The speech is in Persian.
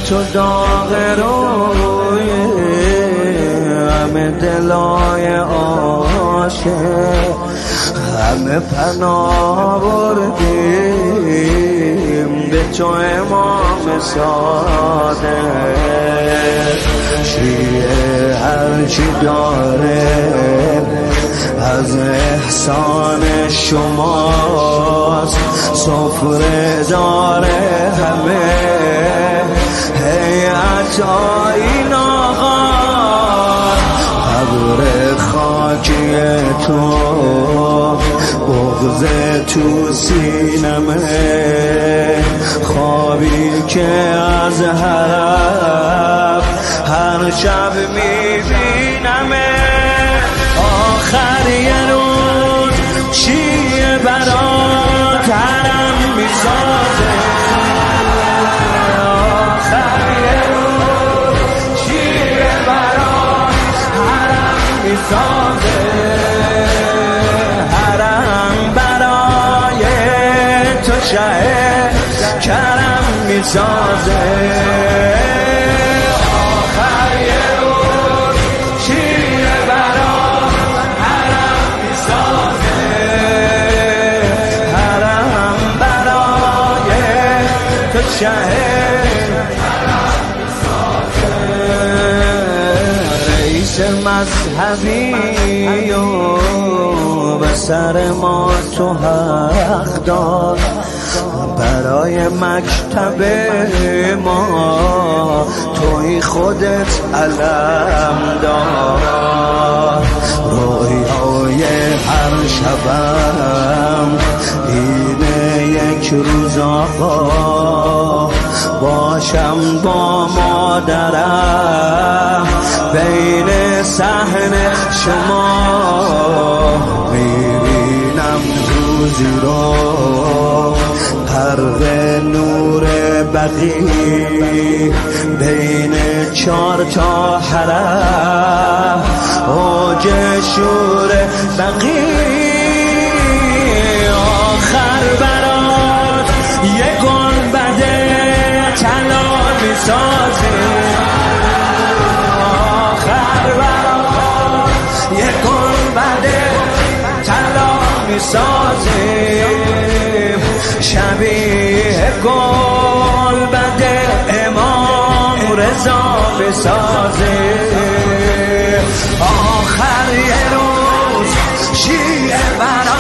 تو داغ روی همه دلای عاشق، همه پناه بردیم به تو امام صادق. شیعه هرچی داره از احسان شماست، سفره داره همه هیئت آیین آقا. قبر خاکی تو بغض تو سینمه، خوابی که از هر شب میبینمه. آخر یه روز شیعه برات حرم میسازه، آخر یه روز شیعه برات حرم میسازه، حرم برای تو شه کرم میسازه. رئیس مذهبی و به سر ما تو حق دار، برای مکتب ما توی خودت علم دار. رویای هر شبم اینه یک روز آقا باشم با مادرم بین صحن شما. میبینم روزی رو غرق نور بقی، بین 4 تا حرم اوج شور بقی. آخر برات یه گنبد طلا میسازه، آخر برات یه گنبد طلا میسازه، شبیه گنبد امام رضا بسازه. آخر یه روز شیعه